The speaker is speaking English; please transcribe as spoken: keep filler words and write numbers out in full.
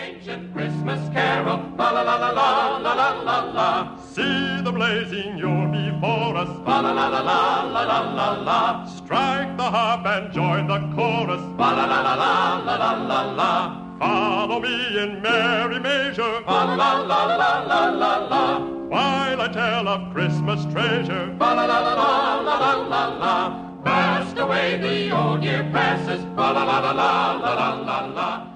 ancient Christmas carol, la la la la la la la la la. See the blazing Yule before us, la la la la la la la la la. Strike the harp and join the chorus, la la la la la la la la la. Follow me in merry measure, la la la la la la la. While I tell of Christmas treasure, la la la la la la la la. Fast away the old year passes, la la la la la la la la.